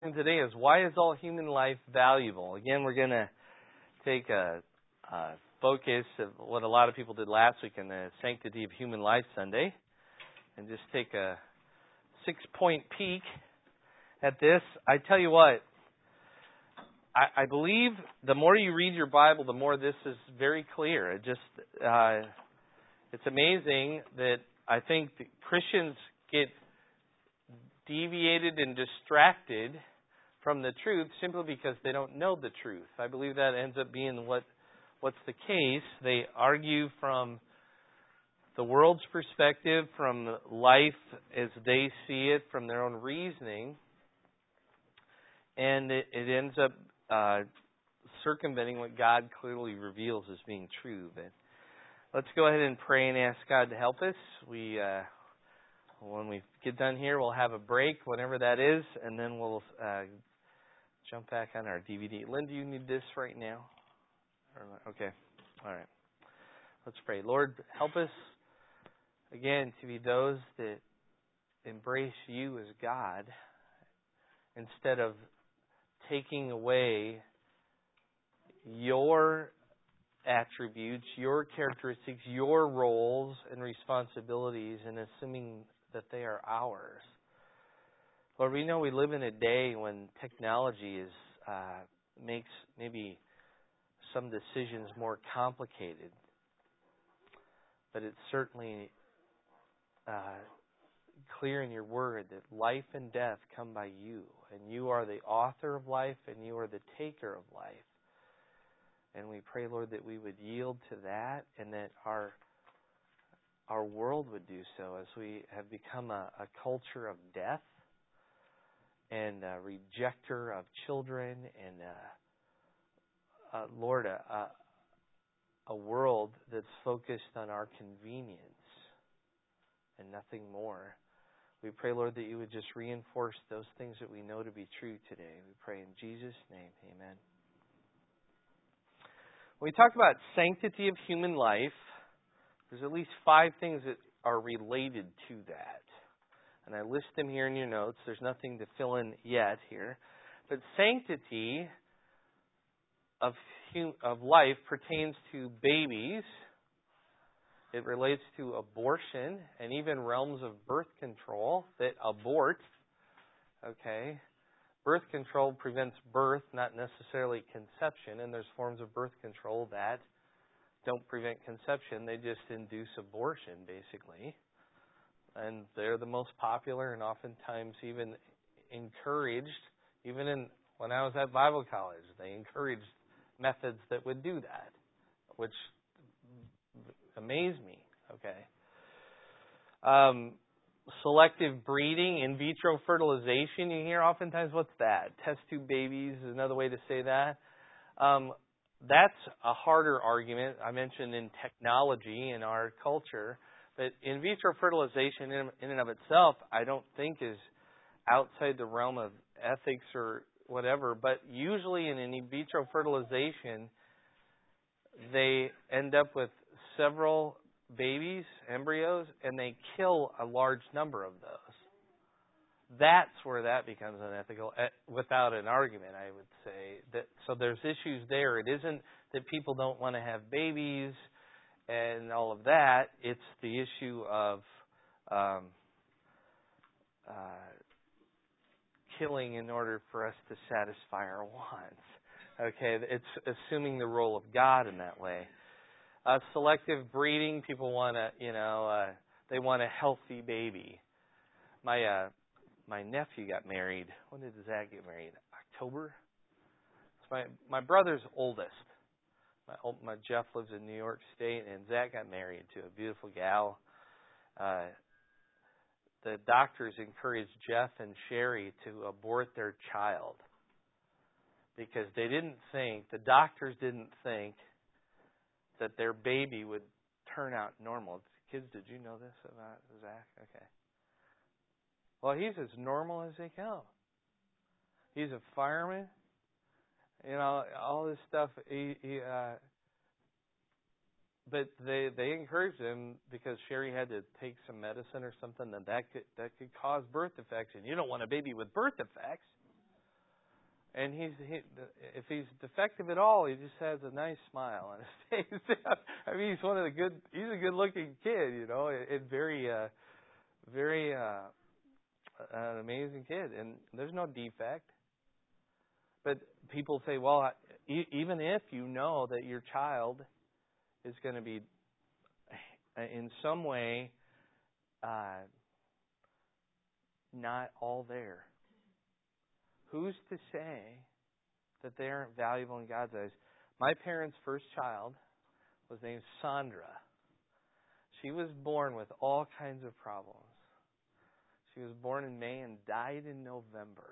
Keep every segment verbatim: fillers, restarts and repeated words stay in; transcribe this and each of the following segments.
Today is, why is all human life valuable? Again, we're going to take a, a focus of what a lot of people did last week in the Sanctity of Human Life Sunday, and just take a six-point peek at this. I tell you what, I, I believe the more you read your Bible, the more this is very clear. It just, uh, it's amazing that I think that Christians get deviated and distracted from the truth simply because they don't know the truth. I believe that ends up being what what's the case. They argue from the world's perspective, from life as they see it, from their own reasoning, and it, it ends up uh, circumventing what God clearly reveals as being true. But let's go ahead and pray and ask God to help us. We uh, When we get done here, we'll have a break, whenever that is, and then we'll uh, jump back on our D V D. Lynn, do you need this right now? Okay. All right. Let's pray. Lord, help us, again, to be those that embrace you as God instead of taking away your attributes, your characteristics, your roles and responsibilities, and assuming that they are ours. Lord, we know we live in a day when technology is uh, makes maybe some decisions more complicated, but it's certainly uh, clear in your word that life and death come by you, and you are the author of life, and you are the taker of life. And we pray, Lord, that we would yield to that, and that our our world would do so as we have become a, a culture of death and a rejecter of children, and uh, uh, Lord, a, a, a world that's focused on our convenience and nothing more. We pray, Lord, that you would just reinforce those things that we know to be true today. We pray in Jesus' name, amen. When we talk about sanctity of human life, there's at least five things that are related to that. And I list them here in your notes. There's nothing to fill in yet here. But sanctity of hum- of life pertains to babies. It relates to abortion and even realms of birth control that abort. Okay? Birth control prevents birth, not necessarily conception, and there's forms of birth control that don't prevent conception. They just induce abortion, basically. And they're the most popular and oftentimes even encouraged. Even in when I was at Bible college, they encouraged methods that would do that, which amazed me. Okay. Um, Selective breeding, in vitro fertilization, you hear oftentimes, what's that? Test tube babies is another way to say that. Um, that's a harder argument. I mentioned in technology, in our culture, but in vitro fertilization in, in and of itself, I don't think is outside the realm of ethics or whatever, but usually in an in vitro fertilization, they end up with several babies, embryos, and they kill a large number of those. That's where that becomes unethical, without an argument, I would say. That so there's issues there. It isn't that people don't want to have babies and all of that. It's the issue of um, uh, killing in order for us to satisfy our wants. Okay, it's assuming the role of God in that way. Uh, selective breeding, people want to, you know, uh, they want a healthy baby. My uh, my nephew got married. When did Zach get married? October. It's my my brother's oldest. My my Jeff lives in New York State, and Zach got married to a beautiful gal. Uh, the doctors encouraged Jeff and Sherry to abort their child because they didn't think, the doctors didn't think that their baby would turn out normal. Kids, did you know this about Zach? Okay. Well, he's as normal as they come. He's a fireman. You know, all this stuff. He, he, uh, but they they encouraged him because Sherry had to take some medicine or something that that could that could cause birth defects, and you don't want a baby with birth defects. And he's he, if he's defective at all, he just has a nice smile on his face. I mean, he's one of the good. He's a good-looking kid, you know, and very, uh, very uh, an amazing kid. And there's no defect. But people say, well, even if you know that your child is going to be in some way uh, not all there, who's to say that they aren't valuable in God's eyes? My parents' first child was named Sandra. She was born with all kinds of problems. She was born in May and died in November.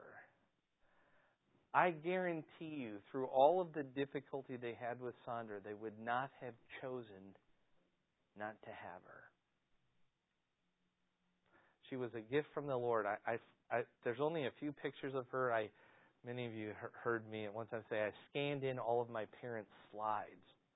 I guarantee you, through all of the difficulty they had with Sandra, they would not have chosen not to have her. She was a gift from the Lord. I, I, I, there's only a few pictures of her. I, many of you heard me at one time say I scanned in all of my parents' slides,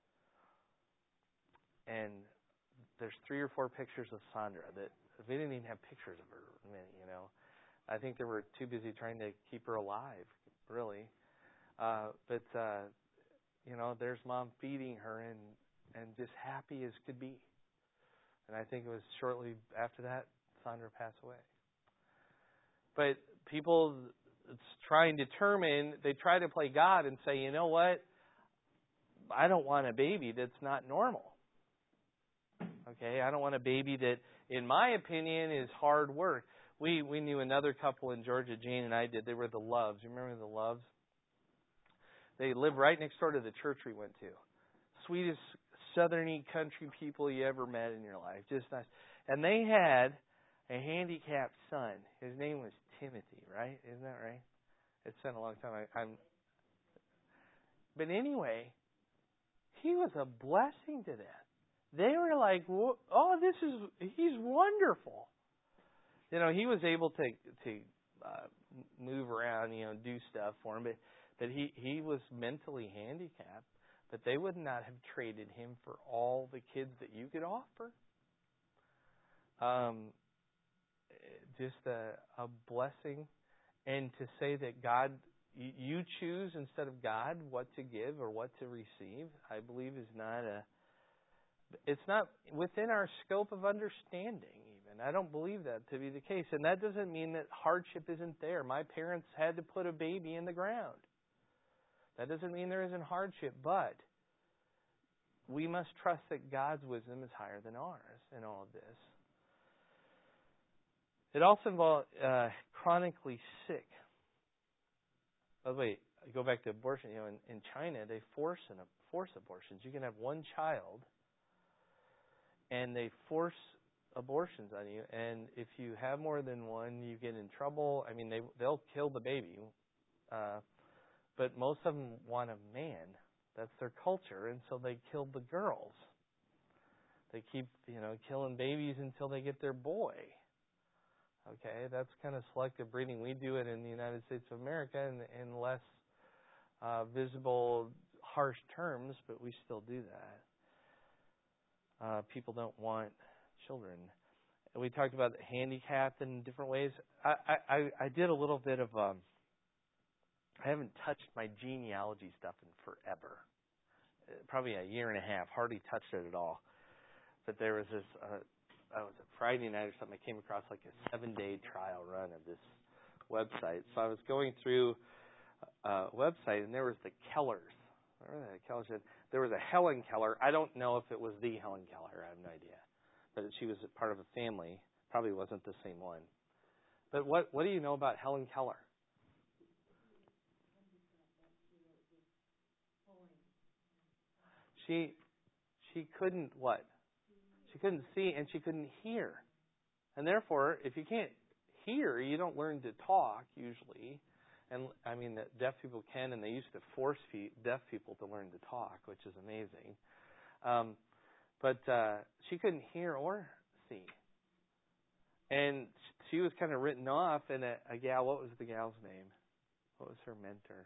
and there's three or four pictures of Sandra that we didn't even have pictures of her. You know, I think they were too busy trying to keep her alive, really. Uh, but uh, you know, there's Mom feeding her and and just happy as could be. And I think it was shortly after that Sandra passed away. But people try and determine, they try to play God and say, you know what? I don't want a baby that's not normal. Okay, I don't want a baby that, in my opinion, is hard work. We we knew another couple in Georgia, Jane and I did. They were the Loves. You remember the Loves? They lived right next door to the church we went to. Sweetest southerny country people you ever met in your life. Just nice. And they had a handicapped son. His name was Timothy, right? Isn't that right? It's been a long time. I, I'm. But anyway, he was a blessing to them. They were like, "Oh, this is he's wonderful." You know, he was able to to uh, move around, you know, do stuff for him, but but he he was mentally handicapped. But they would not have traded him for all the kids that you could offer. Um, just a, a blessing, and to say that God, you choose instead of God what to give or what to receive, I believe is not a. It's not within our scope of understanding, even. I don't believe that to be the case. And that doesn't mean that hardship isn't there. My parents had to put a baby in the ground. That doesn't mean there isn't hardship, but we must trust that God's wisdom is higher than ours in all of this. It also involves uh, chronically sick. By the way, go back to abortion. You know, in, in China, they force an, force abortions. You can have one child, and they force abortions on you. And if you have more than one, you get in trouble. I mean, they they'll kill the baby. Uh, but most of them want a man. That's their culture, and so they kill the girls. They keep, you know, killing babies until they get their boy. Okay, that's kind of selective breeding. We do it in the United States of America in, in less uh, visible, harsh terms, but we still do that. Uh, people don't want children. And we talked about handicapped in different ways. I, I, I did a little bit of, um, I haven't touched my genealogy stuff in forever. Probably a year and a half. Hardly touched it at all. But there was this, uh, I was a Friday night or something, I came across like a seven-day trial run of this website. So I was going through a website, and there was the Kellers. Remember that Keller said there was a Helen Keller. I don't know if it was the Helen Keller. I have no idea. But she was a part of a family. Probably wasn't the same one. But what what do you know about Helen Keller? She she couldn't what? She couldn't see and she couldn't hear. And therefore, if you can't hear, you don't learn to talk usually. And I mean, that deaf people can, and they used to force deaf people to learn to talk, which is amazing. Um, but uh, she couldn't hear or see. And she was kind of written off, and a, a gal, what was the gal's name? What was her mentor?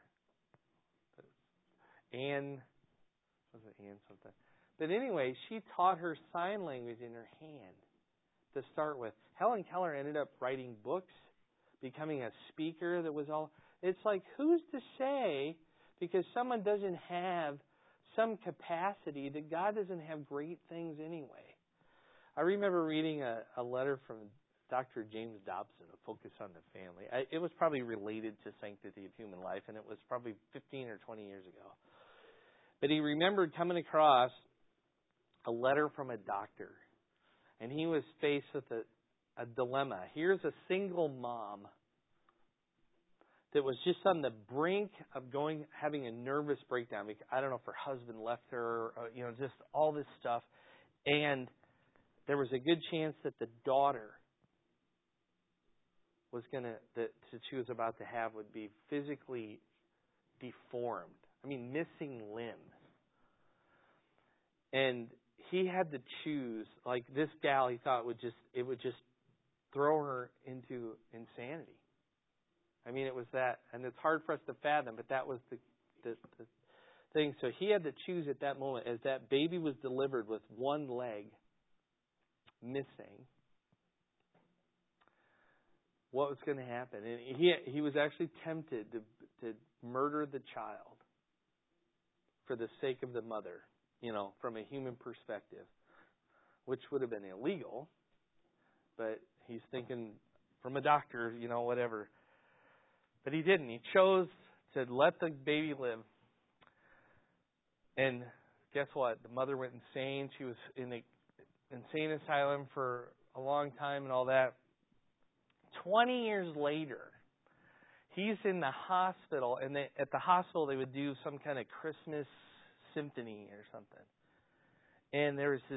Anne, was it Anne something? But anyway, she taught her sign language in her hand to start with. Helen Keller ended up writing books, becoming a speaker that was all... It's like, who's to say, because someone doesn't have some capacity, that God doesn't have great things anyway? I remember reading a, a letter from Doctor James Dobson, A Focus on the Family. I, it was probably related to Sanctity of Human Life, and it was probably fifteen or twenty years ago. But he remembered coming across a letter from a doctor, and he was faced with a, a dilemma. Here's a single mom that was just on the brink of going, having a nervous breakdown. I don't know if her husband left her, or, you know, just all this stuff. And there was a good chance that the daughter was going to, that she was about to have would be physically deformed. I mean, missing limbs. And he had to choose, like this gal, he thought would just, it would just throw her into insanity. I mean, it was that, and it's hard for us to fathom, but that was the, the, the thing. So he had to choose at that moment, as that baby was delivered with one leg missing, what was going to happen. And he he was actually tempted to to murder the child for the sake of the mother, you know, from a human perspective, which would have been illegal. But he's thinking from a doctor, you know, whatever. But he didn't. He chose to let the baby live. And guess what? The mother went insane. She was in the insane asylum for a long time and all that. Twenty years later, he's in the hospital, and they, at the hospital they would do some kind of Christmas symphony or something. And there was this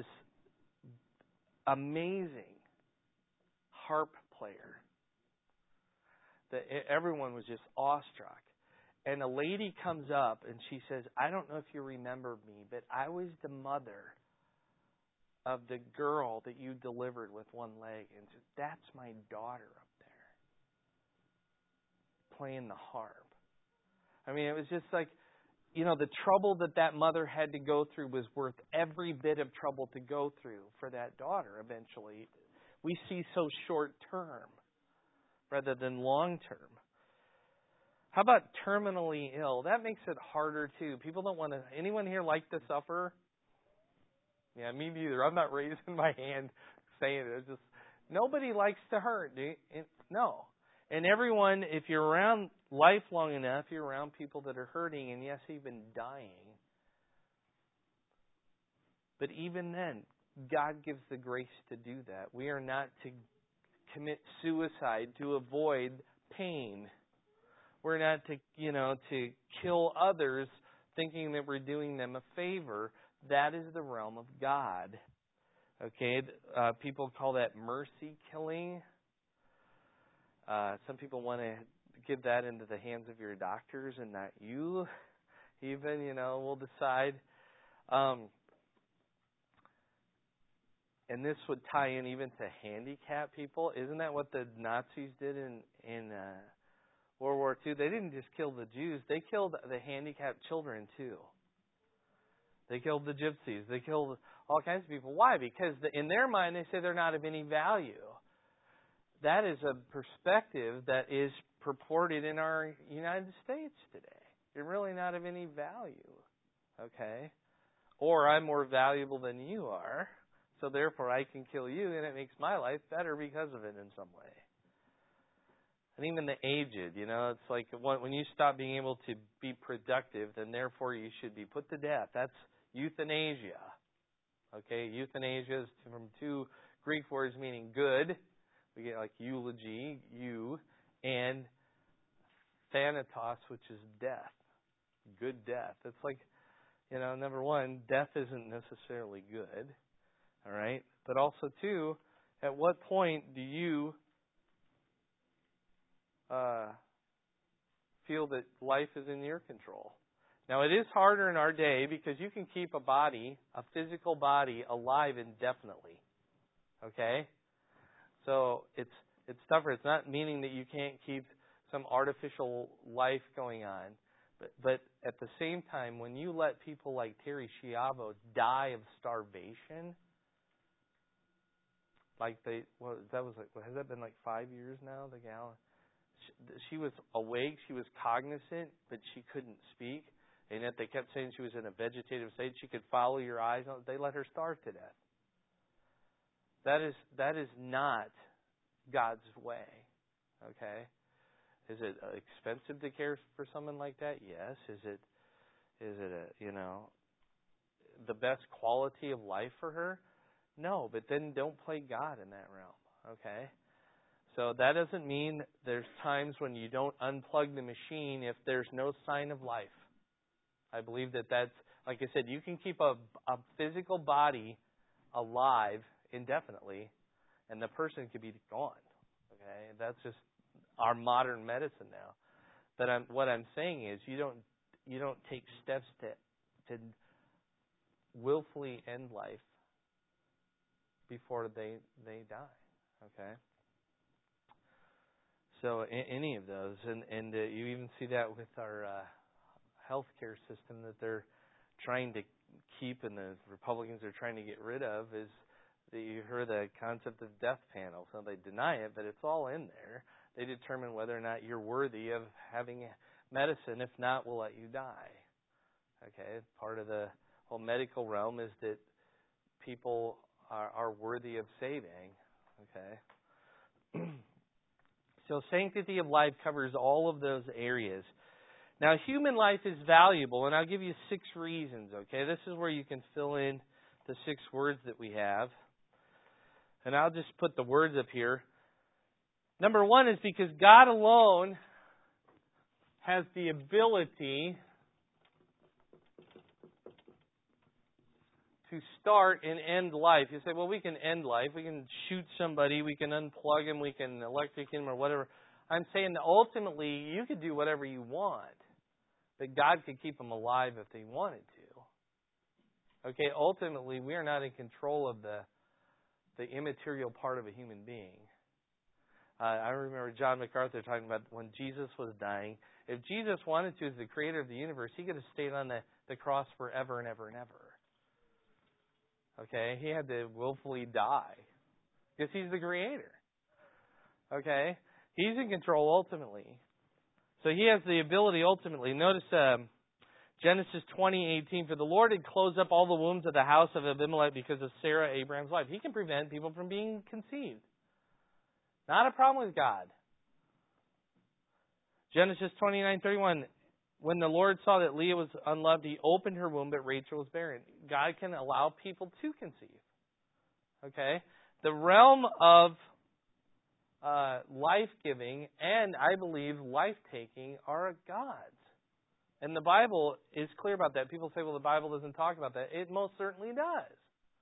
amazing harp player that everyone was just awestruck. And a lady comes up and she says, I don't know if you remember me, but I was the mother of the girl that you delivered with one leg. And said, that's my daughter up there playing the harp. I mean, it was just like, you know, the trouble that that mother had to go through was worth every bit of trouble to go through for that daughter eventually. We see so short term rather than long term. How about terminally ill? That makes it harder too. People don't want to. Anyone here like to suffer? Yeah, me neither. I'm not raising my hand saying it. It's just nobody likes to hurt. Do you? No. And everyone, if you're around life long enough, you're around people that are hurting and yes, even dying. But even then, God gives the grace to do that. We are not to commit suicide to avoid pain. We're not to, you know, to kill others thinking that we're doing them a favor. That is the realm of God. Okay, uh, people call that mercy killing. Uh, some people want to give that into the hands of your doctors and not you. Even, you know, we'll decide. Um, and this would tie in even to handicapped people. Isn't that what the Nazis did in in uh, World War Two? They didn't just kill the Jews; they killed the handicapped children too. They killed the gypsies. They killed all kinds of people. Why? Because in their mind, they say they're not of any value. That is a perspective that is purported in our United States today. You're really not of any value. Okay? Or I'm more valuable than you are, so therefore I can kill you, and it makes my life better because of it in some way. And even the aged, you know, it's like when you stop being able to be productive, then therefore you should be put to death. That's euthanasia. Okay, euthanasia is from two Greek words meaning good. We get like eulogy, you, and thanatos, which is death. Good death. It's like, you know, number one, death isn't necessarily good. All right? But also, two, at what point do you uh, feel that life is in your control? Now, it is harder in our day because you can keep a body, a physical body, alive indefinitely. Okay? So it's it's tougher. It's not meaning that you can't keep some artificial life going on. But but at the same time, when you let people like Terry Schiavo die of starvation, like they, well, that was like, has that been like five years now? The gal, She was awake, she was cognizant, but she couldn't speak. And yet they kept saying she was in a vegetative state. She could follow your eyes. They let her starve to death. That is that is not God's way. Okay? Is it expensive to care for someone like that? Yes. Is it is it a, you know, the best quality of life for her? No, but then don't play God in that realm. Okay? So that doesn't mean there's times when you don't unplug the machine if there's no sign of life. I believe that that's, like I said, you can keep a, a physical body alive indefinitely, and the person could be gone. Okay, that's just our modern medicine now. But I'm, what I'm saying is, you don't you don't take steps to to willfully end life before they they die. Okay. So any of those, and and uh, you even see that with our uh, healthcare system that they're trying to keep, and the Republicans are trying to get rid of, is that you heard the concept of death panels. So they deny it, but it's all in there. They determine whether or not you're worthy of having medicine. If not, we'll let you die. Okay, part of the whole medical realm is that people are, are worthy of saving. Okay. So sanctity of life covers all of those areas. Now, human life is valuable, and I'll give you six reasons, okay? This is where you can fill in the six words that we have. And I'll just put the words up here. Number one is because God alone has the ability to start and end life. You say, well, we can end life. We can shoot somebody. We can unplug him. We can electrocute him or whatever. I'm saying that ultimately you could do whatever you want. But God could keep them alive if He wanted to. Okay, ultimately we are not in control of the the immaterial part of a human being. Uh, I remember John MacArthur talking about when Jesus was dying. If Jesus wanted to, as the creator of the universe, He could have stayed on the, the cross forever and ever and ever. Okay, He had to willfully die because He's the creator. Okay, He's in control ultimately. So He has the ability ultimately. Notice um, Genesis twenty eighteen. For the Lord had closed up all the wombs of the house of Abimelech because of Sarah, Abraham's wife. He can prevent people from being conceived. Not a problem with God. Genesis twenty-nine thirty-one. When the Lord saw that Leah was unloved, He opened her womb, but Rachel was barren. God can allow people to conceive. Okay? The realm of uh, life-giving and, I believe, life-taking are God's. And the Bible is clear about that. People say, well, the Bible doesn't talk about that. It most certainly does.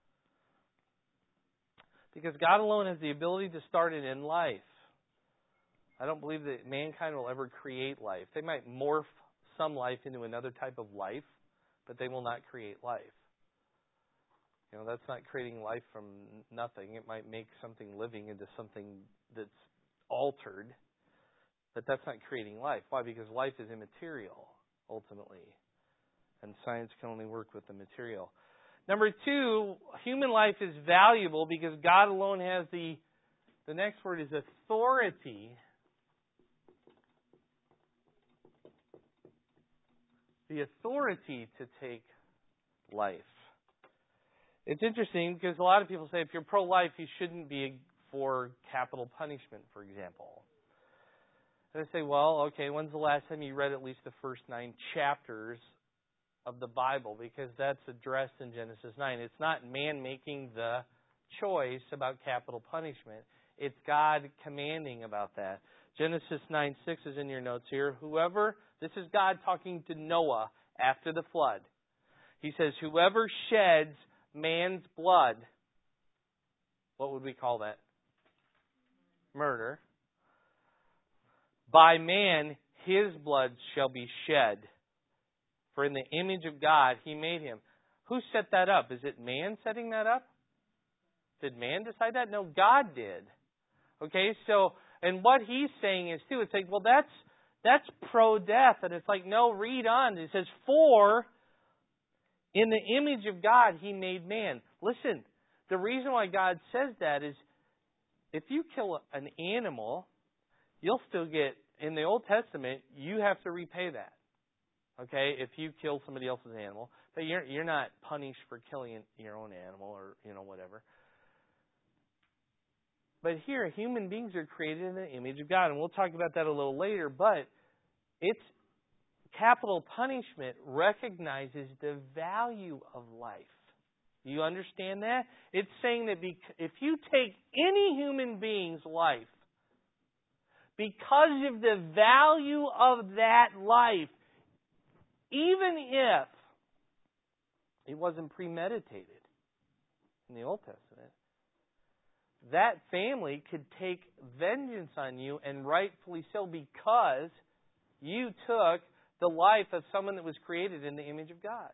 Because God alone has the ability to start and end life. I don't believe that mankind will ever create life. They might morph some life into another type of life, but they will not create life. You know, that's not creating life from nothing. It might make something living into something that's altered, but that's not creating life. Why? Because life is immaterial, ultimately. And science can only work with the material. Number two, human life is valuable because God alone has the, the next word is authority. The authority to take life. It's interesting because a lot of people say if you're pro-life, you shouldn't be for capital punishment, for example. And I say, well, okay, when's the last time you read at least the first nine chapters of the Bible? Because that's addressed in Genesis nine. It's not man making the choice about capital punishment. It's God commanding about that. Genesis nine six is in your notes here. Whoever, this is God talking to Noah after the flood. He says, whoever sheds man's blood, what would we call that? Murder. By man, his blood shall be shed. For in the image of God, He made him. Who set that up? Is it man setting that up? Did man decide that? No, God did. Okay, so, and what He's saying is too, it's like, well, that's that's pro-death. And it's like, no, read on. It says, for in the image of God, He made man. Listen, the reason why God says that is if you kill an animal, you'll still get in the Old Testament, you have to repay that. Okay, if you kill somebody else's animal, but you're you're not punished for killing your own animal or you know whatever. But here, human beings are created in the image of God, and we'll talk about that a little later. But it's capital punishment recognizes the value of life. Do you understand that? It's saying that if you take any human being's life, because of the value of that life, even if it wasn't premeditated in the Old Testament, that family could take vengeance on you, and rightfully so, because you took the life of someone that was created in the image of God.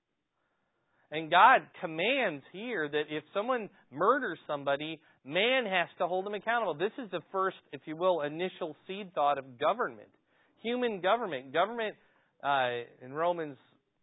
And God commands here that if someone murders somebody, man has to hold them accountable. This is the first, if you will, initial seed thought of government. Human government. Government uh, in Romans,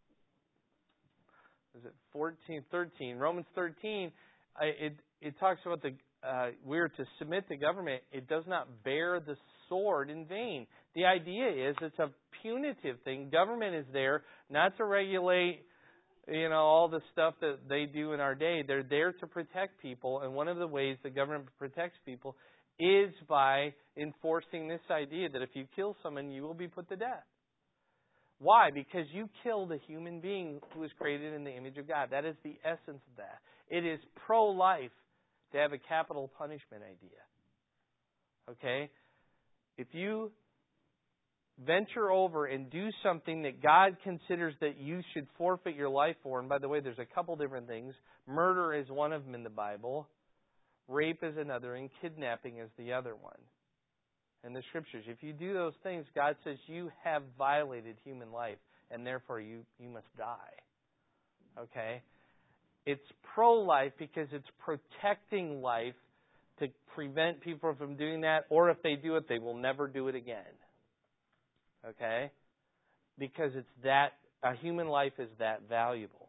is it fourteen, thirteen? Romans thirteen, uh, it, it talks about the uh, we're to submit to government. It does not bear the sword in vain. The idea is it's a punitive thing. Government is there not to regulate, you know, all the stuff that they do in our day. They're there to protect people, and one of the ways the government protects people is by enforcing this idea that if you kill someone, you will be put to death. Why? Because you killed a human being who was created in the image of God. That is the essence of that. It is pro-life to have a capital punishment idea. Okay? If you venture over and do something that God considers that you should forfeit your life for, and by the way, there's a couple different things. Murder is one of them in the Bible. Rape is another, and kidnapping is the other one in the Scriptures. If you do those things, God says you have violated human life, and therefore you, you must die. Okay? It's pro-life because it's protecting life to prevent people from doing that, or if they do it, they will never do it again. Okay? Because it's that, a human life is that valuable.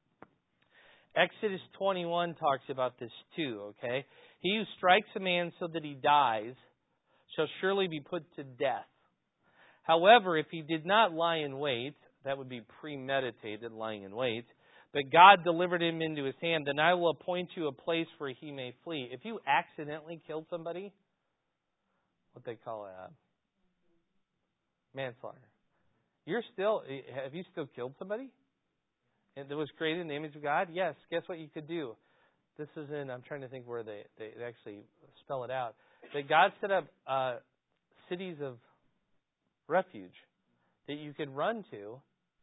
Exodus twenty-one talks about this too, okay? He who strikes a man so that he dies shall surely be put to death. However, if he did not lie in wait, that would be premeditated lying in wait, but God delivered him into his hand, then I will appoint you a place where he may flee. If you accidentally killed somebody, what they call it, manslaughter. You're still, have you still killed somebody? And that was created in the image of God? Yes. Guess what you could do? This is in, I'm trying to think where they, they actually spell it out. That God set up uh, cities of refuge that you could run to,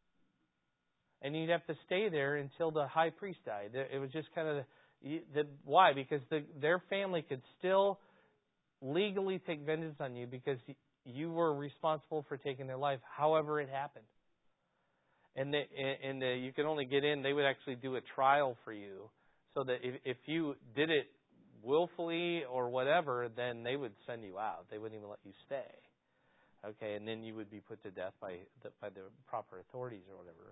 and you'd have to stay there until the high priest died. It was just kind of, the, the, why? Because the, their family could still legally take vengeance on you because you were responsible for taking their life, however it happened. And they, and the, you could only get in, they would actually do a trial for you, so that if, if you did it willfully or whatever, then they would send you out. They wouldn't even let you stay. Okay, and then you would be put to death by the, by the proper authorities or whatever.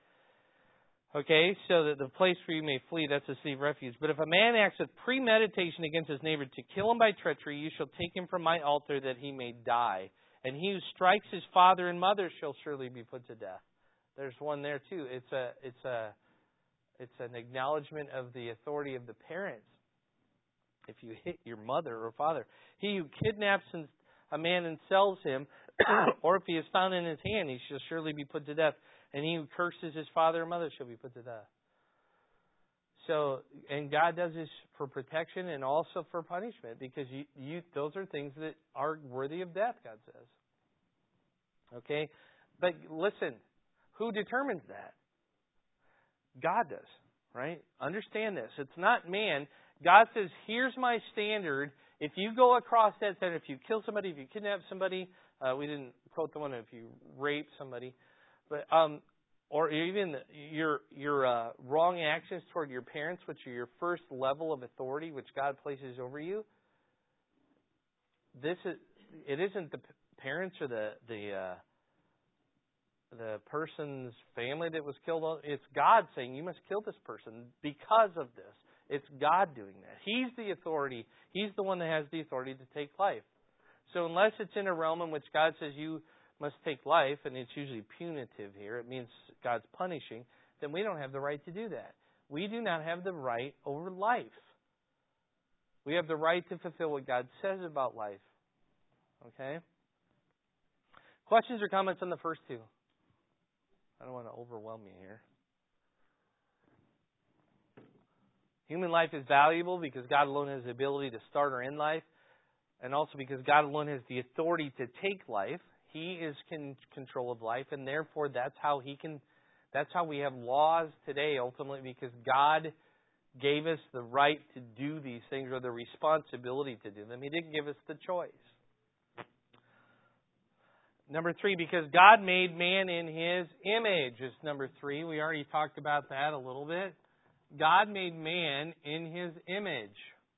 Okay, so that the place where you may flee, that's a city of refuge. But if a man acts with premeditation against his neighbor to kill him by treachery, you shall take him from my altar that he may die. And he who strikes his father and mother shall surely be put to death. There's one there too. It's a, it's a, it's an acknowledgement of the authority of the parents. If you hit your mother or father, he who kidnaps a man and sells him, or if he is found in his hand, he shall surely be put to death. And he who curses his father or mother shall be put to death. So, and God does this for protection and also for punishment, because you, you, those are things that are worthy of death, God says. Okay? But listen, who determines that? God does, right? Understand this. It's not man. God says, here's my standard. If you go across that standard, if you kill somebody, if you kidnap somebody, uh, we didn't quote the one if you rape somebody, but um, or even your your uh, wrong actions toward your parents, which are your first level of authority, which God places over you. This is it isn't the parents or the the uh, the person's family that was killed. It's God saying you must kill this person because of this. It's God doing that. He's the authority. He's the one that has the authority to take life. So unless it's in a realm in which God says you must take life, and it's usually punitive here, it means God's punishing, then we don't have the right to do that. We do not have the right over life. We have the right to fulfill what God says about life. Okay? Questions or comments on the first two? I don't want to overwhelm you here. Human life is valuable because God alone has the ability to start or end life, and also because God alone has the authority to take life. He is in control of life, and therefore that's how He can. That's how we have laws today, ultimately, because God gave us the right to do these things or the responsibility to do them. He didn't give us the choice. Number three, because God made man in His image is number three. We already talked about that a little bit. God made man in His image.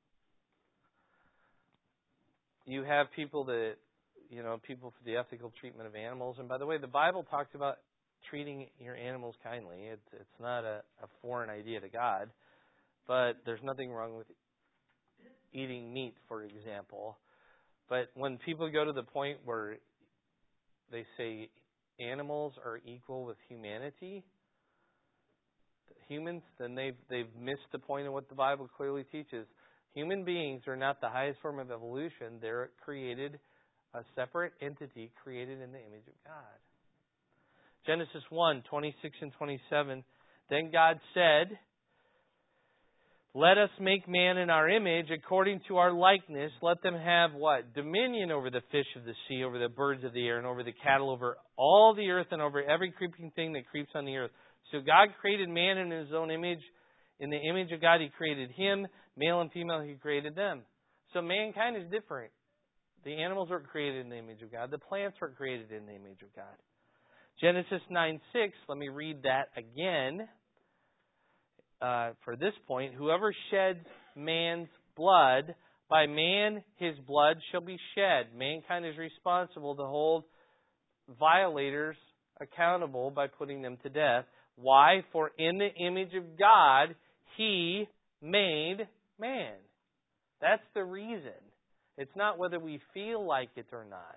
You have people that, you know, people for the ethical treatment of animals. And by the way, the Bible talks about treating your animals kindly. It's, it's not a, a foreign idea to God. But there's nothing wrong with eating meat, for example. But when people go to the point where they say animals are equal with humanity, humans, then they've, they've missed the point of what the Bible clearly teaches. Human beings are not the highest form of evolution. They're created, a separate entity created in the image of God. Genesis one, twenty-six and twenty-seven. Then God said, "Let us make man in our image, according to our likeness. Let them have" what? "Dominion over the fish of the sea, over the birds of the air, and over the cattle, over all the earth, and over every creeping thing that creeps on the earth." So God created man in His own image. In the image of God, He created him. Male and female, He created them. So mankind is different. The animals were created in the image of God. The plants were created in the image of God. Genesis nine six, let me read that again. Uh, for this point, "Whoever sheds man's blood, by man his blood shall be shed." Mankind is responsible to hold violators accountable by putting them to death. Why? "For in the image of God He made man." That's the reason. It's not whether we feel like it or not.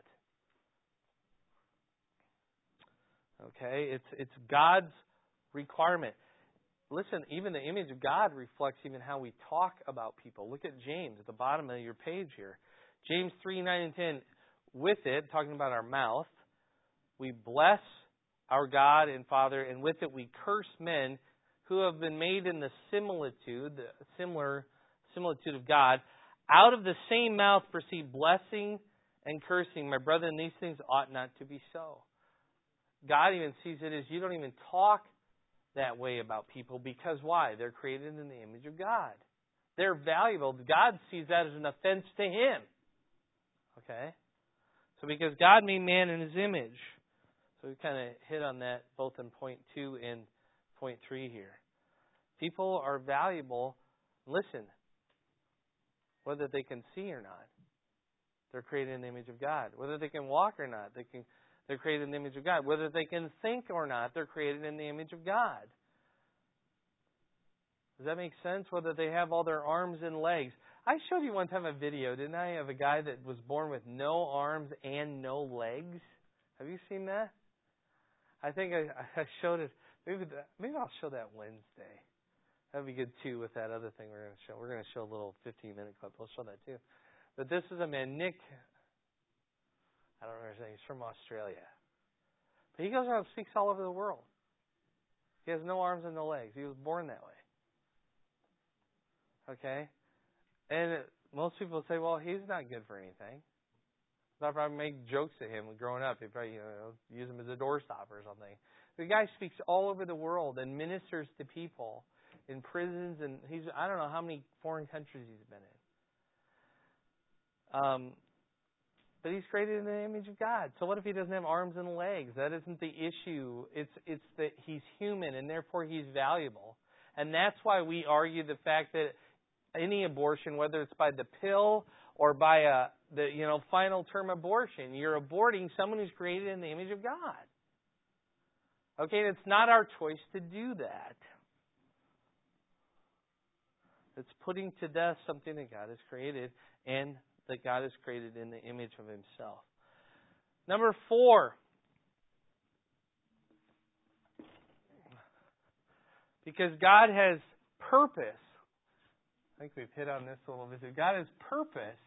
Okay? It's it's God's requirement. Listen, even the image of God reflects even how we talk about people. Look at James at the bottom of your page here. James three, nine, and ten. With it, talking about our mouth, we bless our God and Father, and with it we curse men who have been made in the similitude, the similar similitude of God. Out of the same mouth proceed blessing and cursing. My brethren, these things ought not to be so. God even sees it as you don't even talk that way about people, because why? They're created in the image of God. They're valuable. God sees that as an offense to Him. Okay? So because God made man in His image. So we kind of hit on that both in point two and point three here. People are valuable. Listen, whether they can see or not, they're created in the image of God. Whether they can walk or not, they can, they're created in the image of God. Whether they can think or not, they're created in the image of God. Does that make sense? Whether they have all their arms and legs. I showed you one time a video, didn't I, of a guy that was born with no arms and no legs? Have you seen that? I think I, I showed it. Maybe that, maybe I'll show that Wednesday. That'd be good too with that other thing we're going to show. We're going to show a little fifteen minute clip. We'll show that too. But this is a man, Nick. I don't know his name. He's from Australia. But he goes around and speaks all over the world. He has no arms and no legs. He was born that way. Okay? And most people say, well, he's not good for anything. I'll probably make jokes at him growing up. He'd probably, you know, use him as a doorstopper or something. The guy speaks all over the world and ministers to people in prisons, and he's, I don't know how many foreign countries he's been in. Um, but he's created in the image of God. So what if he doesn't have arms and legs? That isn't the issue. It's it's that he's human, and therefore he's valuable. And that's why we argue the fact that any abortion, whether it's by the pill or by a the you know final term abortion, you're aborting someone who's created in the image of God. Okay, and it's not our choice to do that. It's putting to death something that God has created, and that God has created in the image of Himself. Number four. Because God has purpose. I think we've hit on this a little bit. God has purpose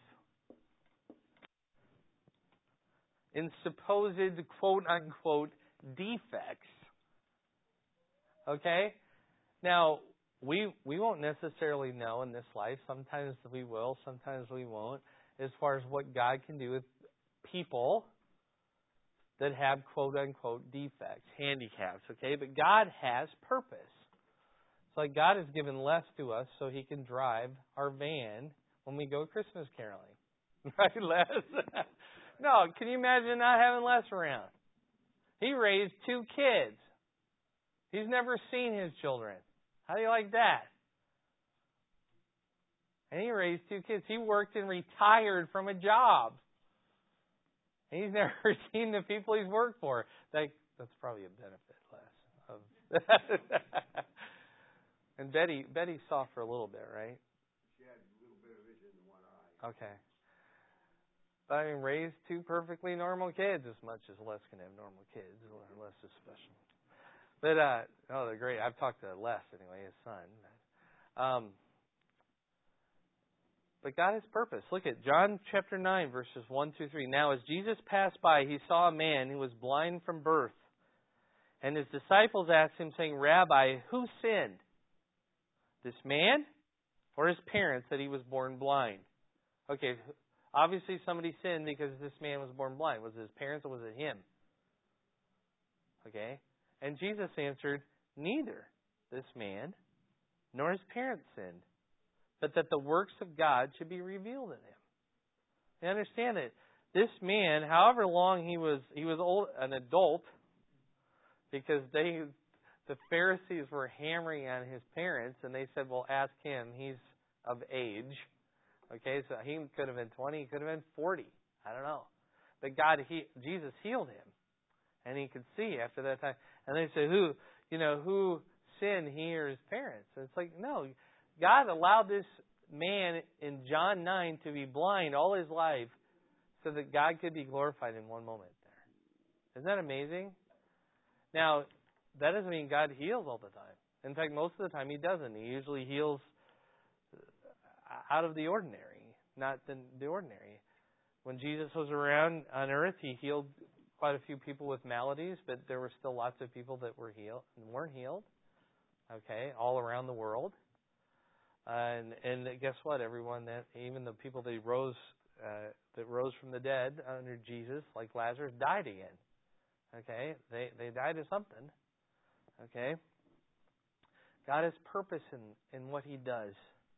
in supposed quote-unquote defects. Okay? Now, we we won't necessarily know in this life. Sometimes we will, sometimes we won't, as far as what God can do with people that have quote-unquote defects, handicaps. Okay? But God has purpose. It's like God has given Les to us so He can drive our van when we go Christmas caroling. Right, Les? No, can you imagine not having Les around? He raised two kids. He's never seen his children. How do you like that? And he raised two kids. He worked and retired from a job. And he's never seen the people he's worked for. That, that's probably a benefit, Les. Of and Betty, Betty saw for a little bit, right? She had a little bit of vision in one eye. Okay. But I mean, raised two perfectly normal kids as much as Les can have normal kids. Les is special. But, uh, oh, they're great. I've talked to Les anyway, his son. Um, but God has purpose. Look at John chapter nine, verses one through three. Now, as Jesus passed by, He saw a man who was blind from birth. And His disciples asked Him, saying, Rabbi, who sinned? This man or his parents that he was born blind? Okay, obviously somebody sinned because this man was born blind. Was it his parents or was it him? Okay. And Jesus answered, neither this man nor his parents sinned, but that the works of God should be revealed in him. You understand that this man, however long he was, he was old, an adult, because they, the Pharisees were hammering on his parents, and they said, well, ask him. He's of age. Okay, so he could have been twenty, he could have been forty. I don't know. But God, he, Jesus healed him. And he could see after that time. And they say, who, you know, who sinned, he or his parents? And it's like, no. God allowed this man in John nine to be blind all his life so that God could be glorified in one moment there. Isn't that amazing? Now, that doesn't mean God heals all the time. In fact, most of the time He doesn't. He usually heals out of the ordinary, not the, the ordinary. When Jesus was around on earth, He healed quite a few people with maladies, but there were still lots of people that were healed and weren't healed. Okay, all around the world. Uh, and and guess what? Everyone that, even the people that rose uh, that rose from the dead under Jesus, like Lazarus, died again. Okay, they they died of something. Okay, God has purpose in in what He does.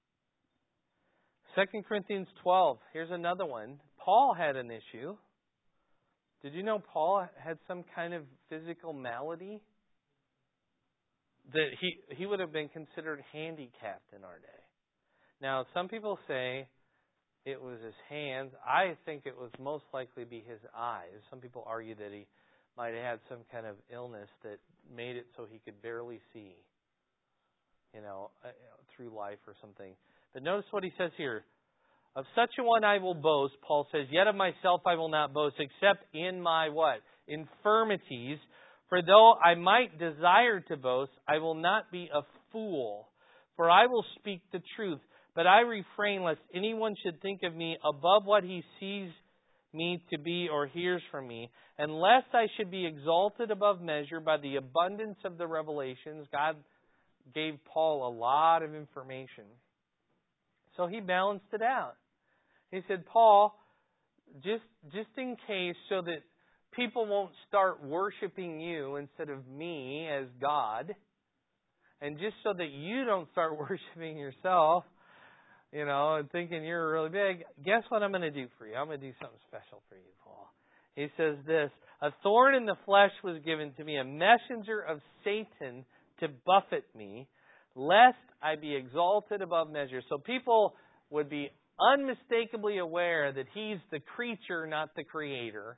Second Corinthians twelve. Here's another one. Paul had an issue. Did you know Paul had some kind of physical malady? That he, he would have been considered handicapped in our day. Now, some people say it was his hands. I think it was most likely be his eyes. Some people argue that he might have had some kind of illness that made it so he could barely see, you know, through life or something. But notice what he says here. Of such a one I will boast, Paul says, yet of myself I will not boast, except in my what? Infirmities. For though I might desire to boast, I will not be a fool. For I will speak the truth. But I refrain lest anyone should think of me above what he sees me to be or hears from me, and lest I should be exalted above measure by the abundance of the revelations. God gave Paul a lot of information. So he balanced it out. He said, Paul, just just in case so that people won't start worshiping you instead of me as God, and just so that you don't start worshiping yourself, you know, and thinking you're really big, guess what I'm going to do for you? I'm going to do something special for you, Paul. He says this, a thorn in the flesh was given to me, a messenger of Satan to buffet me, lest I be exalted above measure. So people would be unmistakably aware that he's the creature, not the creator.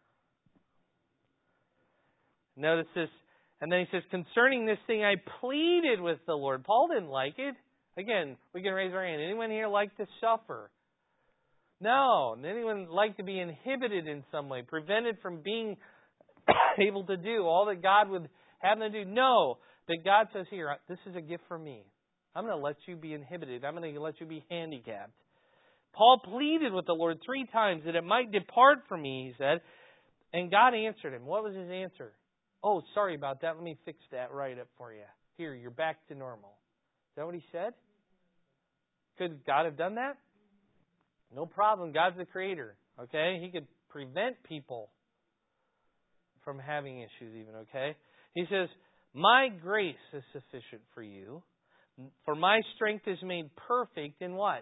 Notice this. And then he says, concerning this thing, I pleaded with the Lord. Paul didn't like it. Again, we can raise our hand. Anyone here like to suffer? No. Anyone like to be inhibited in some way, prevented from being able to do all that God would have them do? No. But God says here, this is a gift from me. I'm going to let you be inhibited. I'm going to let you be handicapped. Paul pleaded with the Lord three times that it might depart from me, he said. And God answered him. What was his answer? Oh, sorry about that. Let me fix that right up for you. Here, you're back to normal. Is that what he said? Could God have done that? No problem. God's the creator. Okay? He could prevent people from having issues even. Okay? He says, my grace is sufficient for you. For my strength is made perfect in what?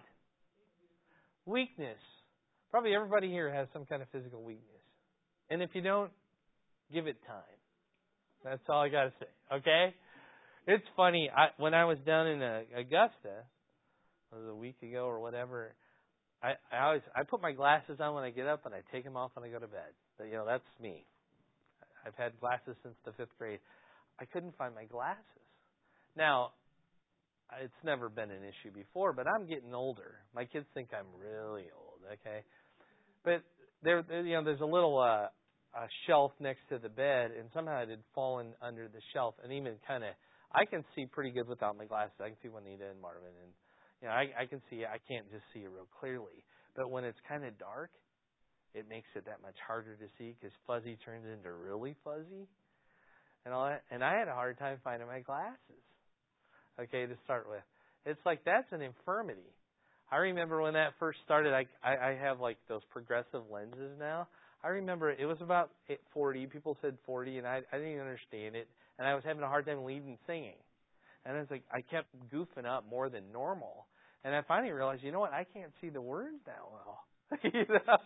Weakness. Probably everybody here has some kind of physical weakness. And if you don't, give it time. That's all I got to say. Okay? It's funny. I, when I was down in uh, Augusta, it was a week ago or whatever, I, I always I put my glasses on when I get up and I take them off when I go to bed. But, you know, that's me. I've had glasses since the fifth grade. I couldn't find my glasses. Now, it's never been an issue before, but I'm getting older. My kids think I'm really old, okay? But there, you know, there's a little uh, a shelf next to the bed, and somehow it had fallen under the shelf, and even kind of, I can see pretty good without my glasses. I can see Juanita and Marvin, and you know, I, I can see. I can't just see it real clearly, but when it's kind of dark, it makes it that much harder to see because fuzzy turns into really fuzzy, and all that. And I had a hard time finding my glasses. Okay, to start with. It's like that's an infirmity. I remember when that first started, I, I, I have like those progressive lenses now. I remember it was about forty. People said forty, and I, I didn't even understand it. And I was having a hard time leading singing. And it's like I kept goofing up more than normal. And I finally realized, you know what? I can't see the words that well. you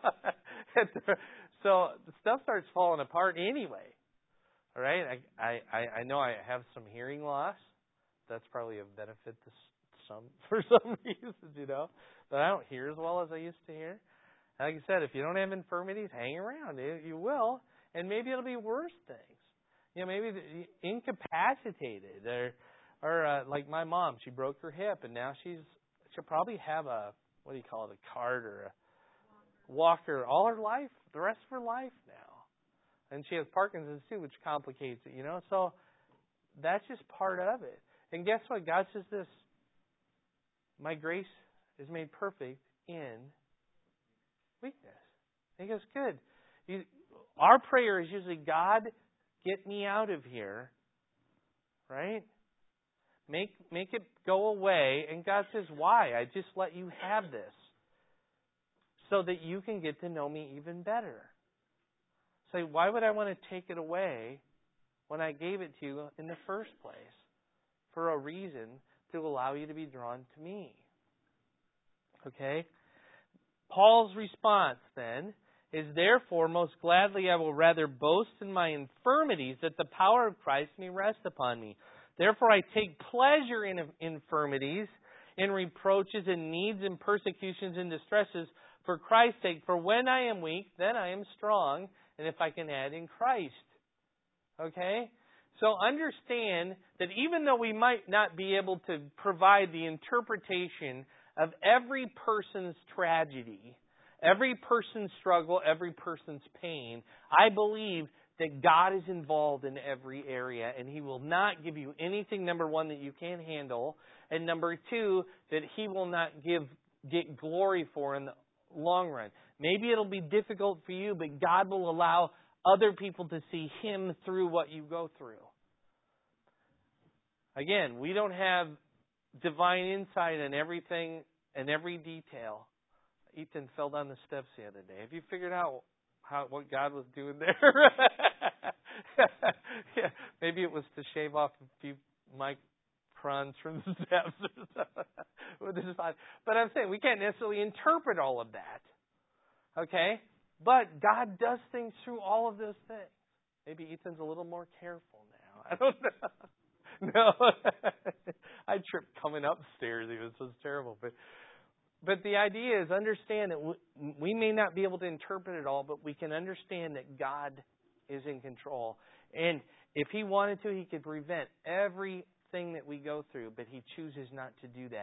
know? So the stuff starts falling apart anyway. All right? I, I, I know I have some hearing loss. That's probably a benefit to some for some reasons, you know. But I don't hear as well as I used to hear. Like I said, if you don't have infirmities, hang around. You will. And maybe it'll be worse things. You know, maybe incapacitated. Or, or uh, like my mom, she broke her hip, and now she's she'll probably have a, what do you call it, a cart or a walker all her life, the rest of her life now. And she has Parkinson's too, which complicates it, you know. So that's just part of it. And guess what? God says this, my grace is made perfect in weakness. And he goes, good. You, our prayer is usually, God, get me out of here. Right? Make, make it go away. And God says, why? I just let you have this so that you can get to know me even better. Say, why would I want to take it away when I gave it to you in the first place? For a reason to allow you to be drawn to me. Okay? Paul's response then is, therefore, most gladly I will rather boast in my infirmities, that the power of Christ may rest upon me. Therefore I take pleasure in infirmities, in reproaches, in needs, in persecutions, in distresses, for Christ's sake. For when I am weak, then I am strong, and if I can add, in Christ. Okay? So understand that even though we might not be able to provide the interpretation of every person's tragedy, every person's struggle, every person's pain, I believe that God is involved in every area, and He will not give you anything, number one, that you can't handle, and number two, that He will not give get glory for in the long run. Maybe it'll be difficult for you, but God will allow other people to see Him through what you go through. Again, we don't have divine insight in everything and every detail. Ethan fell down the steps the other day. Have you figured out how what God was doing there? yeah, maybe it was to shave off a few microns from the steps. But I'm saying we can't necessarily interpret all of that. Okay? But God does things through all of those things. Maybe Ethan's a little more careful now. I don't know. No, I tripped coming upstairs. It was so terrible. But but the idea is understand that we may not be able to interpret it all, but we can understand that God is in control. And if He wanted to, He could prevent everything that we go through, but He chooses not to do that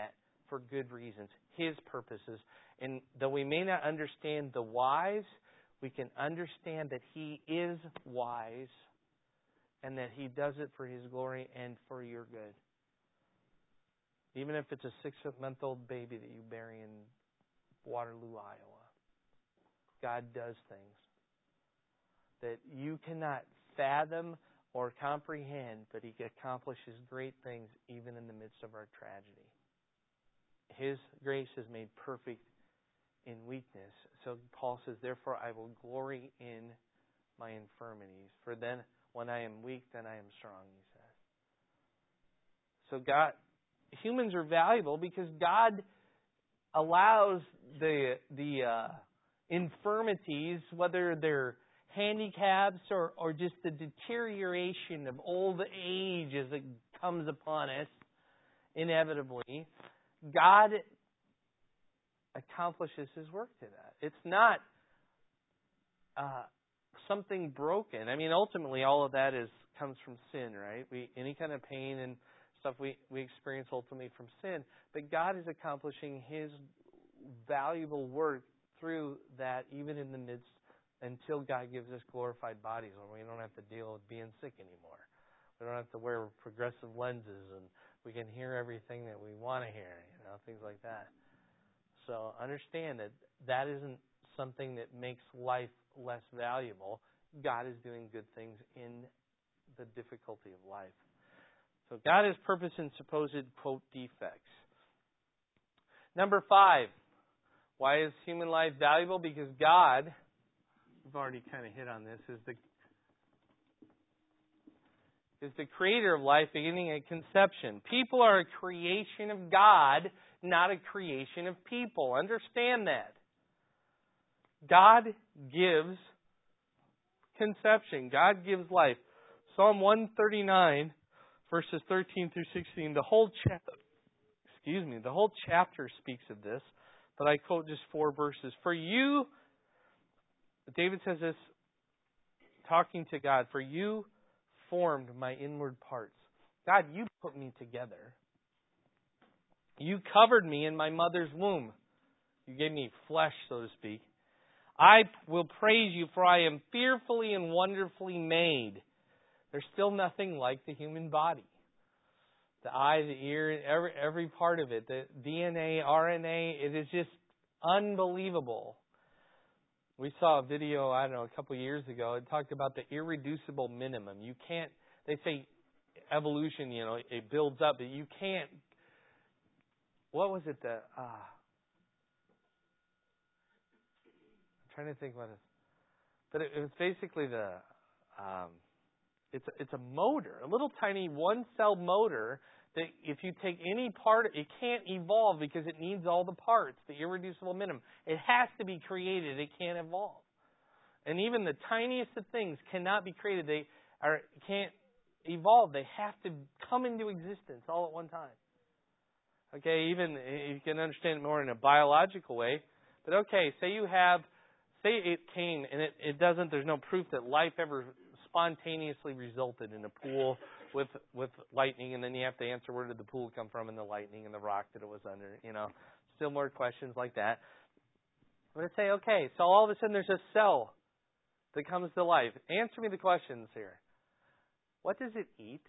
for good reasons, His purposes. And though we may not understand the whys, we can understand that He is wise and that He does it for His glory and for your good. Even if it's a six-month-old baby that you bury in Waterloo, Iowa, God does things that you cannot fathom or comprehend, but He accomplishes great things even in the midst of our tragedy. His grace is made perfect in weakness. So Paul says, therefore I will glory in my infirmities. For then, when I am weak, then I am strong, he says. So God, humans are valuable because God allows the the uh, infirmities, whether they're handicaps or, or just the deterioration of old age as it comes upon us, inevitably, God accomplishes His work to that. It's not uh, something broken. I mean, ultimately, all of that is comes from sin, right? We any kind of pain and stuff we, we experience ultimately from sin. But God is accomplishing His valuable work through that, even in the midst, until God gives us glorified bodies where we don't have to deal with being sick anymore. We don't have to wear progressive lenses, and we can hear everything that we want to hear, you know, things like that. So understand that that isn't something that makes life less valuable. God is doing good things in the difficulty of life. So God has purpose in supposed, quote, defects. Number five, why is human life valuable? Because God, we've already kind of hit on this, is the is the creator of life beginning at conception. People are a creation of God, not a creation of people. Understand that. God gives conception. God gives life. Psalm one thirty-nine, verses thirteen through sixteen, the whole chapter, excuse me, the whole chapter speaks of this, but I quote just four verses. For you, David says this, talking to God, for you formed my inward parts. God, you put me together. You covered me in my mother's womb. You gave me flesh, so to speak. I will praise you, for I am fearfully and wonderfully made. There's still nothing like the human body. The eye, the ear, every every part of it, the D N A, R N A, it is just unbelievable. We saw a video, I don't know, a couple of years ago. It talked about the irreducible minimum. You can't, they say evolution, you know, it builds up, but you can't, what was it, the, uh, I'm trying to think what it is. But it, it was basically the, um, it's, a, it's a motor, a little tiny one-cell motor that if you take any part, it can't evolve because it needs all the parts, the irreducible minimum. It has to be created. It can't evolve. And even the tiniest of things cannot be created. They are, can't evolve. They have to come into existence all at one time. Okay, even you can understand it more in a biological way. But okay, say you have, say it came, and it, it doesn't, there's no proof that life ever spontaneously resulted in a pool with with lightning, and then you have to answer where did the pool come from and the lightning and the rock that it was under, you know. Still more questions like that. But let's say, okay, so all of a sudden there's a cell that comes to life. Answer me the questions here. What does it eat?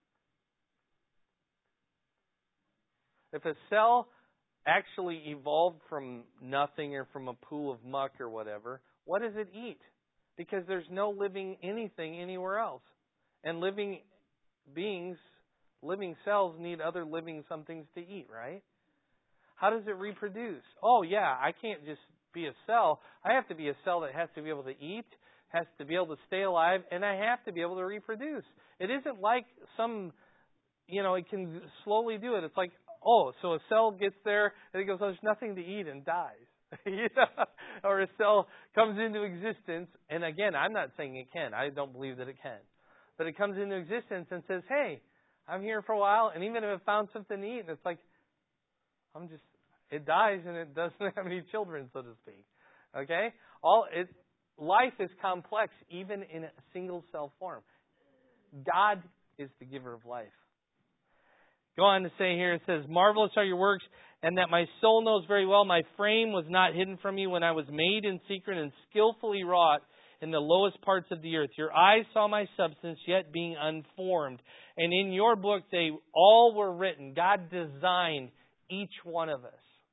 If a cell actually evolved from nothing or from a pool of muck or whatever, what does it eat? Because there's no living anything anywhere else. And living beings, living cells need other living somethings to eat, right? How does it reproduce? Oh, yeah, I can't just be a cell. I have to be a cell that has to be able to eat, has to be able to stay alive, and I have to be able to reproduce. It isn't like some, you know, it can slowly do it. It's like, oh, so a cell gets there and it goes, oh, there's nothing to eat and dies. You know? Or a cell comes into existence, and again, I'm not saying it can. I don't believe that it can. But it comes into existence and says, hey, I'm here for a while, and even if it found something to eat, and it's like, I'm just, it dies and it doesn't have any children, so to speak. Okay? All it, life is complex, even in a single cell form. God is the giver of life. Go on to say here, it says, marvelous are your works, and that my soul knows very well. My frame was not hidden from you when I was made in secret and skillfully wrought in the lowest parts of the earth. Your eyes saw my substance, yet being unformed. And in your book, they all were written. God designed each one of us.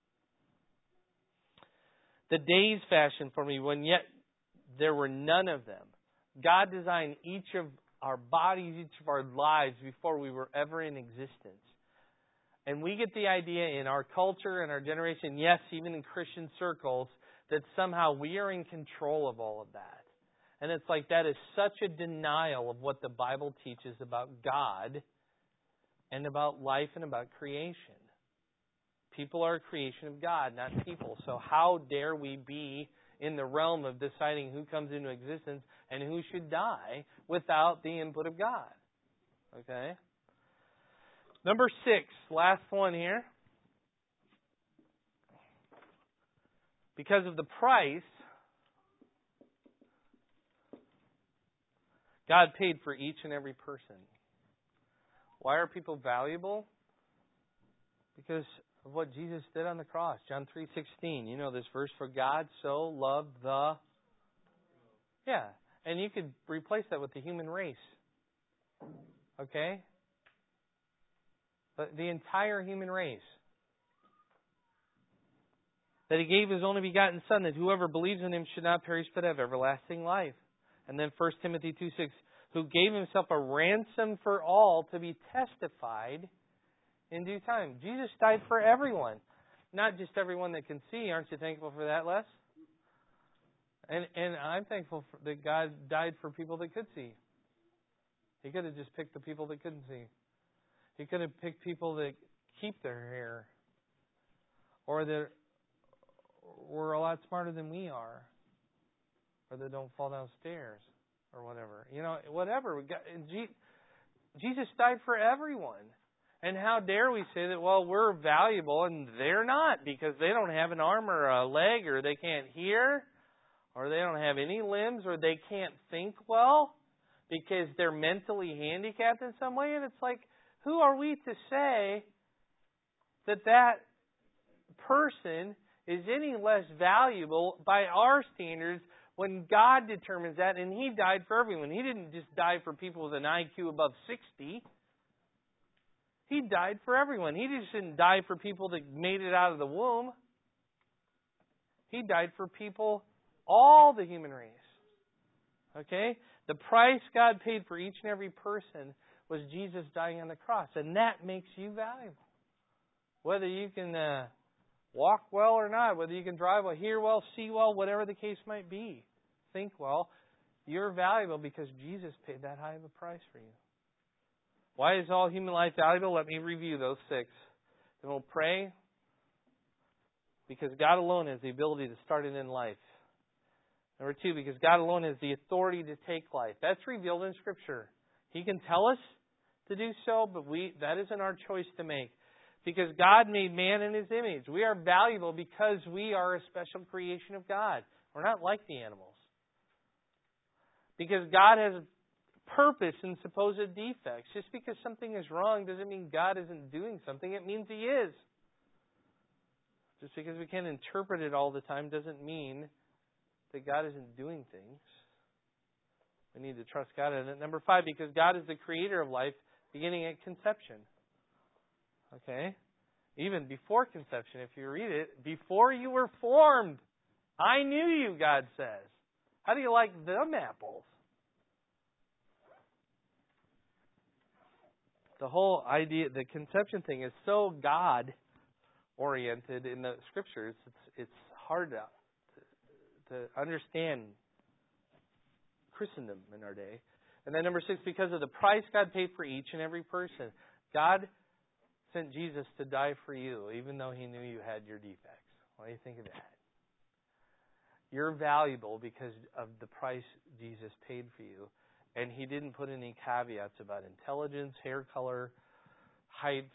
The days fashioned for me, when yet there were none of them. God designed each of our bodies, each of our lives before we were ever in existence. And we get the idea in our culture and our generation, yes, even in Christian circles, that somehow we are in control of all of that. And it's like that is such a denial of what the Bible teaches about God and about life and about creation. People are a creation of God, not people. So how dare we be in the realm of deciding who comes into existence and who should die without the input of God? Okay? Number six, last one here. Because of the price God paid for each and every person. Why are people valuable? Because of what Jesus did on the cross. John three sixteen. You know this verse. For God so loved the... Yeah. And you could replace that with the human race. Okay? But the entire human race. That He gave His only begotten Son, that whoever believes in Him should not perish but have everlasting life. And then First Timothy two six, who gave Himself a ransom for all to be testified in due time. Jesus died for everyone. Not just everyone that can see. Aren't you thankful for that, Les? And and I'm thankful for, that God died for people that could see. He could have just picked the people that couldn't see. He could have picked people that keep their hair. Or that were a lot smarter than we are. Or that don't fall downstairs. Or whatever. You know, whatever. Jesus died for everyone. And how dare we say that, well, we're valuable and they're not because they don't have an arm or a leg or they can't hear or they don't have any limbs or they can't think well because they're mentally handicapped in some way. And it's like, who are we to say that that person is any less valuable by our standards when God determines that and He died for everyone? He didn't just die for people with an I Q above sixty. He died for everyone. He just didn't die for people that made it out of the womb. He died for people, all the human race. Okay? The price God paid for each and every person was Jesus dying on the cross. And that makes you valuable. Whether you can uh, walk well or not, whether you can drive well, hear well, see well, whatever the case might be, think well, you're valuable because Jesus paid that high of a price for you. Why is all human life valuable? Let me review those six. Then we'll pray. Because God alone has the ability to start and end life. Number two, because God alone has the authority to take life. That's revealed in Scripture. He can tell us to do so, but we that isn't our choice to make. Because God made man in His image. We are valuable because we are a special creation of God. We're not like the animals. Because God has purpose in supposed defects. Just because something is wrong doesn't mean God isn't doing something. It means He is. Just because we can't interpret it all the time doesn't mean that God isn't doing things. We need to trust God in it. Number five, because God is the creator of life beginning at conception. Okay? Even before conception, if you read it, before you were formed, I knew you, God says. How do you like them apples? The whole idea, the conception thing is so God-oriented in the Scriptures, it's it's hard to, to understand Christendom in our day. And then number six, because of the price God paid for each and every person. God sent Jesus to die for you, even though He knew you had your defects. What do you think of that? You're valuable because of the price Jesus paid for you. And He didn't put any caveats about intelligence, hair color, height,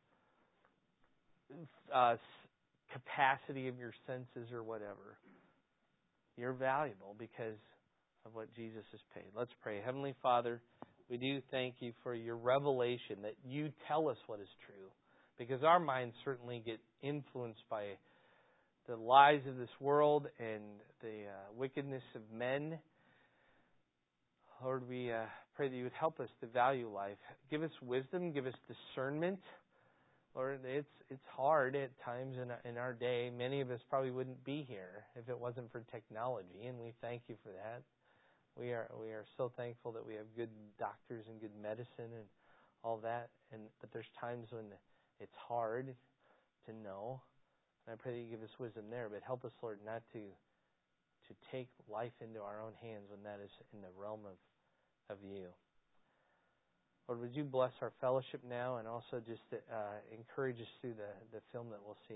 uh, capacity of your senses or whatever. You're valuable because of what Jesus has paid. Let's pray. Heavenly Father, We do thank you for your revelation that you tell us what is true, because our minds certainly get influenced by the lies of this world and the uh, wickedness of men. Lord, we uh, pray that you would help us to value life. Give us wisdom, give us discernment. Lord, it's it's hard at times in our, in our day. Many of us probably wouldn't be here if it wasn't for technology, and we thank you for that. We are we are so thankful that we have good doctors and good medicine and all that. And but there's times when it's hard to know. And I pray that you give us wisdom there. But help us, Lord, not to to take life into our own hands when that is in the realm of, of you. Lord, would you bless our fellowship now and also just uh, encourage us through the, the film that we'll see.